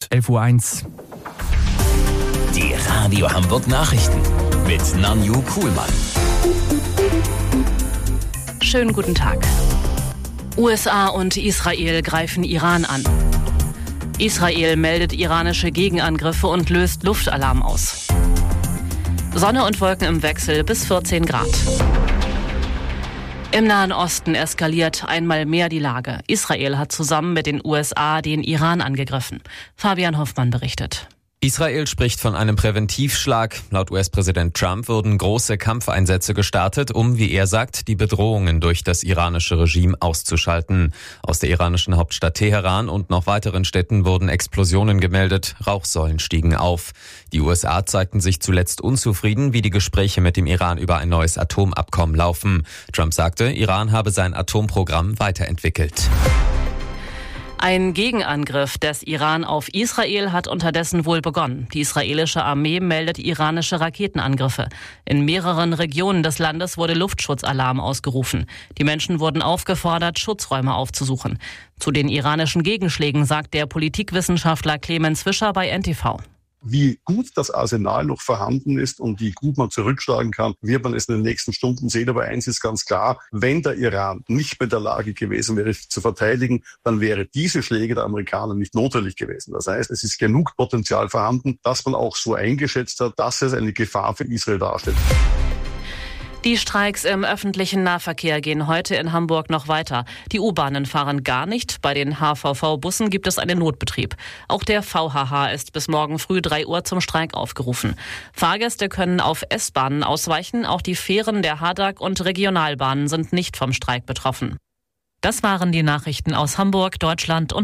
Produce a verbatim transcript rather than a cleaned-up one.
elf Uhr eins. Die Radio Hamburg Nachrichten mit Nanju Kuhlmann. Schönen guten Tag. U S A und Israel greifen Iran an. Israel meldet iranische Gegenangriffe und löst Luftalarm aus. Sonne und Wolken im Wechsel bis vierzehn Grad. Im Nahen Osten eskaliert einmal mehr die Lage. Israel hat zusammen mit den U S A den Iran angegriffen. Fabian Hoffmann berichtet. Israel spricht von einem Präventivschlag. Laut U S-Präsident Trump wurden große Kampfeinsätze gestartet, um, wie er sagt, die Bedrohungen durch das iranische Regime auszuschalten. Aus der iranischen Hauptstadt Teheran und noch weiteren Städten wurden Explosionen gemeldet, Rauchsäulen stiegen auf. Die U S A zeigten sich zuletzt unzufrieden, wie die Gespräche mit dem Iran über ein neues Atomabkommen laufen. Trump sagte, Iran habe sein Atomprogramm weiterentwickelt. Ein Gegenangriff des Iran auf Israel hat unterdessen wohl begonnen. Die israelische Armee meldet iranische Raketenangriffe. In mehreren Regionen des Landes wurde Luftschutzalarm ausgerufen. Die Menschen wurden aufgefordert, Schutzräume aufzusuchen. Zu den iranischen Gegenschlägen sagt der Politikwissenschaftler Clemens Fischer bei N T V. Wie gut das Arsenal noch vorhanden ist und wie gut man zurückschlagen kann, wird man es in den nächsten Stunden sehen. Aber eins ist ganz klar, wenn der Iran nicht mehr in der Lage gewesen wäre, sich zu verteidigen, dann wäre diese Schläge der Amerikaner nicht notwendig gewesen. Das heißt, es ist genug Potenzial vorhanden, dass man auch so eingeschätzt hat, dass es eine Gefahr für Israel darstellt. Die Streiks im öffentlichen Nahverkehr gehen heute in Hamburg noch weiter. Die U-Bahnen fahren gar nicht. Bei den H V V-Bussen gibt es einen Notbetrieb. Auch der V H H ist bis morgen früh drei Uhr zum Streik aufgerufen. Fahrgäste können auf S-Bahnen ausweichen. Auch die Fähren der H D A G und Regionalbahnen sind nicht vom Streik betroffen. Das waren die Nachrichten aus Hamburg, Deutschland und